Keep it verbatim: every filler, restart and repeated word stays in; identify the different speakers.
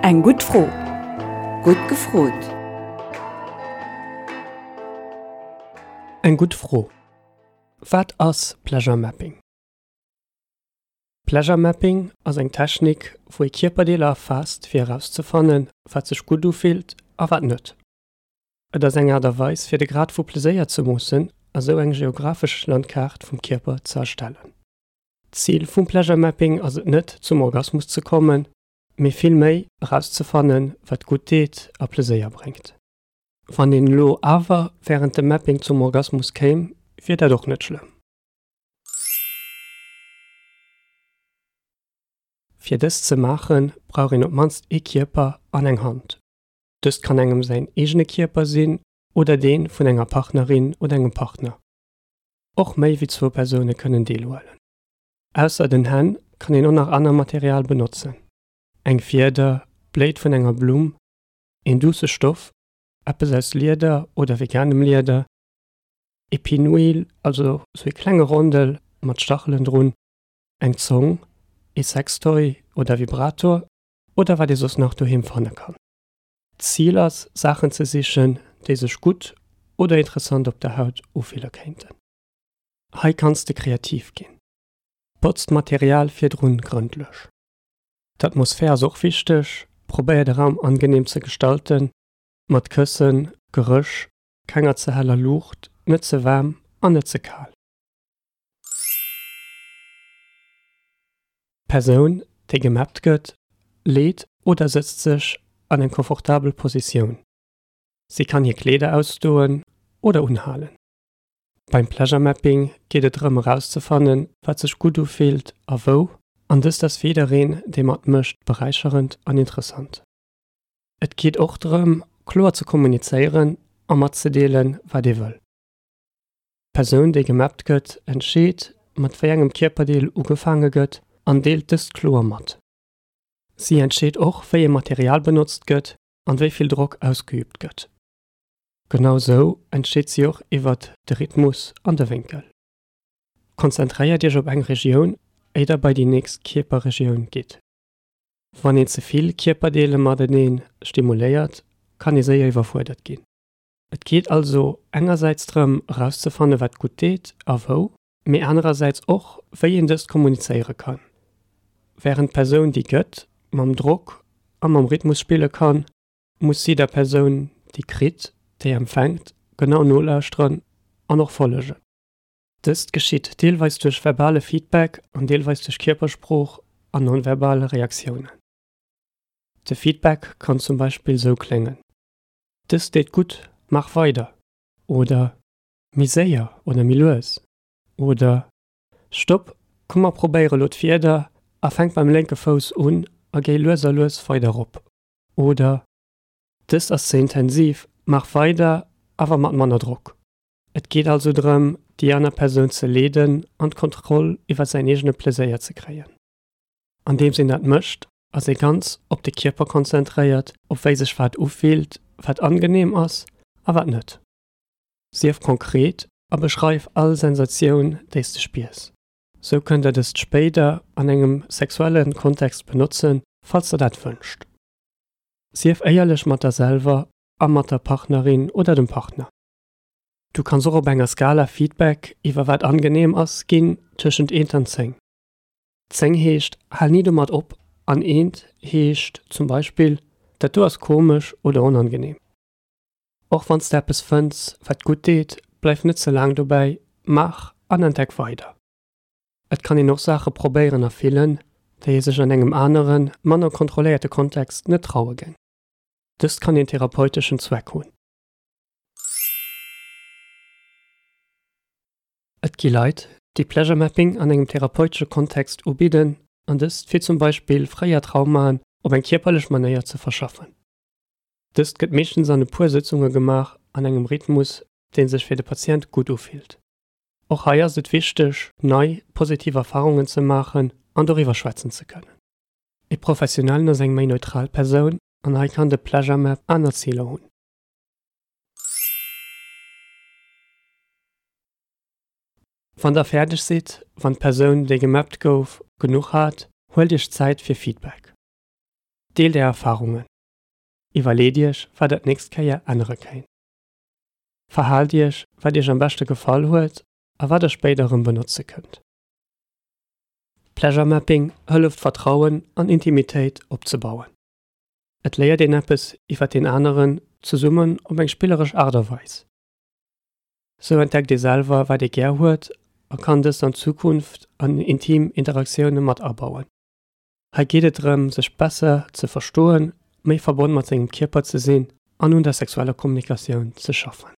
Speaker 1: Eng gut froh. Gut gefrot.
Speaker 2: Eng gut froh. Wat ass Pleasure Mapping? Pleasure Mapping ass eng Technik, wo e Kierperdeeler erfasst, fir herauszufannen, wat sech gut ufilt a wat nett. Et ass eng aderweis fir de Grad vu Pläséier ze mussen, a so eng geografisch Landkart vum Kierper ze erstellen. Ziel vum Pleasure Mapping ass et net zum Orgasmus ze kommen, méi vill méi herauszufannen, wat gut deet a Pläséier bringt. Wann den Lo awer während dem Mapping zum Orgasmus käm, wird er doch net schlimm. Fir dës ze machen, brauch en op manst e Kierper an eng Hand. Dëst kann engem sein egene Kierper sinn oder den vun enger Partnerin oder engem Partner. Och méi wie zwo Persone kënnen deelwellen. Ausser den Hän kann en auch nach ander Material benutzen. Eng Fieder, Bläit vun enger Blum, en duse Stoff, Appes aus Lieder oder veganem Lieder, e Pinuil, also so e klenge Rondel mat Stachelen drun, eng Zong, e Sextoy oder Vibrator oder wat sos noch doheem fanne kann. Ziel ass, Sachen ze sichen, déi sech gut oder interessant op der Haut ufehler kennten. Hei kannst du kreativ ginn. Potzt Material fir drun gründlech. D'Atmosphär soch wichtech, probéier de Raum angenehm ze gestalten, mat Këssen, Gerëch, kenger ze heller Luucht, net ze wärm an net ze kal. Person, déi gemappt gëtt, lädt oder setzt sech an eng komfortabel Position. Sie kann hier Kleider ausdoen oder unhalen. Beim Pleasure Mapping geht et drum herauszufannen, wat sech gut ufilt a wo, an dës das Federin, de mat mëcht bereicherend an interessant. Et geht och drum, klar zu kommuniceieren, a mat ze deelen, wat de wëll. Person, déi gemappt gëtt, entscheet, mat wéi engem Kierperdeel ugefange gëtt, an deelt dës klar mat. Sie entscheet och, wéi e Material benutzt gëtt, an wéiviel Druck ausgeübt gëtt. Genau so entsteet sie auch iwwer de Rhythmus an der Winkel. Konzentréiert Dich op eng Region, eider bei die nächst Kierperregioun geht. Wann en zeviel Kierperdeele mat deneen stimuléiert, kann e séier iwwerfuerdert ginn. Et geht also engerseits drum rauszufannen, wat gut deet, a wo, méi andererseits och, wéi en dës kommunicéiere kann. Während Person die gëtt, mam Druck an mam Rhythmus spiele kann, muss sie der Person, die krit, déi empfängt, genau nolauusstren an noch follege. Dëst geschiet deelweis duch verbale Feedback an deelweis duch Kierperspruch an nonverbale Reaktionen. De Feedback kann zum Beispiel so klingen: Dës deet gut, mach weiter. Oder mi séier oder mi loes. Oder stopp, kummer probéiere lot Fieder, a fängt beim lenke Fous un a géi loser loes weiter op. Oder dës ass se intensiv, mach weiter, awer mat manner Druck. Et geht also drum, die aner Person ze leden an Kontroll iwwer se egene Pläséier ze kreien. An dem sinn dat mëcht, as e ganz op de Kierper konzentréiert, op wéi sech wat ufilt, wat angenehm ass, a wat net. Sief konkret a beschreif all Sensatioun déiste Spiers. So könnt er das später an engem sexuellen Kontext benutzen, falls er dat wünscht. Sief eierlech mat der selber, a mat der Partnerin oder dem Partner. Du kannst auch op enger Skala Feedback iwwer wat angenehm ass ginn tschent eent an zeng. Zeng heescht, hall nie du mat op, an eent heescht zum Beispiel, dat du as komisch oder unangenehm. Och wann Steppes fünf wat gut deet, bleif net so lang dabei, mach an entdeck weiter. Et kann i noch Sache probéieren erfüllen, déi sech an engem anderen, manner kontrollierte Kontext net traue geng. Dës kann den therapeutischen Zweck hunn. Et gi Leiit, die Pleasure Mapping an engem therapeutesche Kontext ubiden, an dëst fir zum Beispiel freier Traumaen op eng kierperlech Manéier ze verschaffen. Dëst gëtt méchens an e puer Sitzunge gemach an engem Rhythmus, den sech fir de Patient gut ufilt. Och heier sit wichtech, nei positive Erfahrungen ze machen an doiwwer schwätzen ze können. E professionellen ass eng méi neutral Persoun an hei kann de Pleasure Map aner Ziele hunn. Wann der fertig sit, wann Persoun déi gemappt gouf, genug hat, huel Dich Zeit fir Feedback. Deel der Erfahrungen. Iwerleg dich, wat dat nächst Keier andere kein. Verhalt dich, wat dir am beste Gefall huet, a wat ihr späterem benutzen könnt. Pleasure Mapping hilft Vertrauen an Intimität aufzubauen. Et lehrt den Appes iwwer den anderen zu summen um eng spielerisch Aderweis. So entdeckt ihr selber, wat ihr gern huet, und kann das in Zukunft an intimen Interaktionen mat abbauen. Hier geht es darum, sich besser zu verstehen, mehr verbunden mit seinem Körper zu sehen und in der sexuellen Kommunikation zu schaffen.